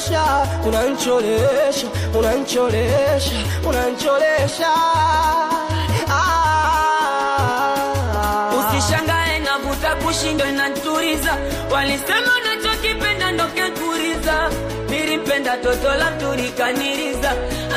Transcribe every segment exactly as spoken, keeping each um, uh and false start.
Unancholesha, unancholesha, unancholesha, unancholesha. Ah, usishangae navuta kushindo inaturiza. Walisema unachokipenda ndo kekuriza. Nilipenda toto la turikaniriza.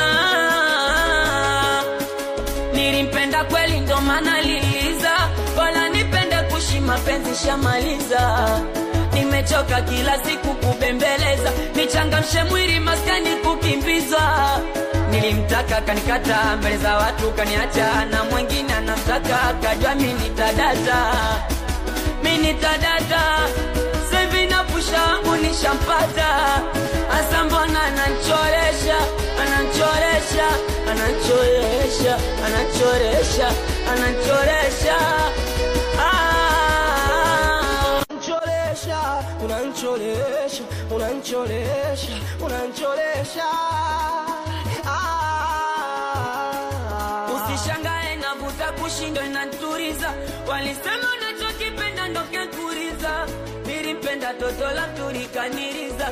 Ah, nilipenda kweli ndo maana liza. Wala nipenda kushi mapenzi shamaliza. Nimechoka kila siku kubembeleza. Nichangamshe mwili maskani kukimbiza. Nilimtaka kanikata mbele za watu kaniacha. Na mwengine anamtaka kajua mimi nitadata. Mimi nitadata. Sevi na pusha wangu nishampata. Asa mbona ananchoresha, ananchoresha, ananchoresha, ananchoresha, ananchoresha. Unancholesha, unancholesha, unancholesha. Ah, usishangae navuta kushindo inaturiza. Walisema unachokipenda ndo kekuriza. Nilipenda toto la turikaniriza.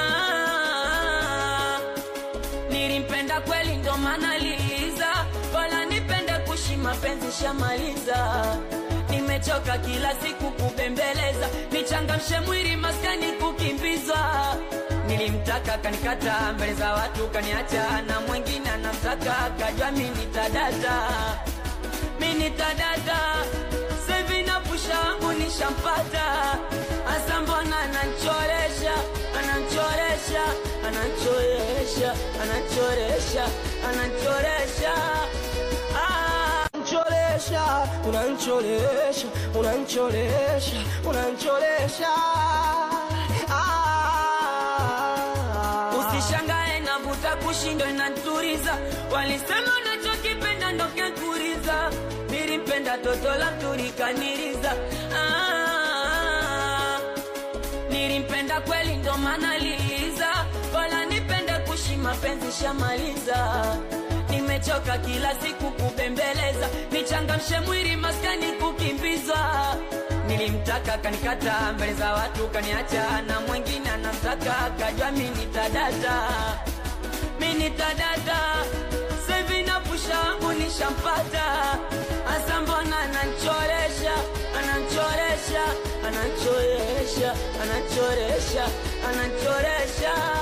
Ah, nilipenda kweli ndo maana liza. Wala nipenda kushi mapenzi shamaliza. Nimechoka kila siku kubembeleza. Nichangamshe mwili maskani kukimbiza. Nilimtaka kanikata mbele za watu kaniacha. Na mwengine anamtaka kajua mimi nitadata. Mimi nitadata. Sevi na pusha wangu nishampata. Asa mbona ananchoresha, ananchoresha, ananchoresha, ananchoresha, ananchoresha. Unancholesha, unancholesha, unancholesha. Ah, usishangae navuta kushindo inaturiza. Walisema unachokipenda ndo kekuriza. Nilipenda toto la turikaniriza. Ah, nilipenda kweli ndo maana liza. Wala nipenda kushi mapenzi shamaliza. Nimechoka kila siku kubembeleza. Nichangamshe mwili maskani kukimbiza. Nilimtaka kanikata mbele za watu kaniacha. Na mwengine anamtaka kajua mimi nitadata. Mimi nitadata. Sevi na pusha wangu nishampata. Asa mbona ananchoresha, ananchoresha, ananchoresha, ananchoresha, ananchoresha.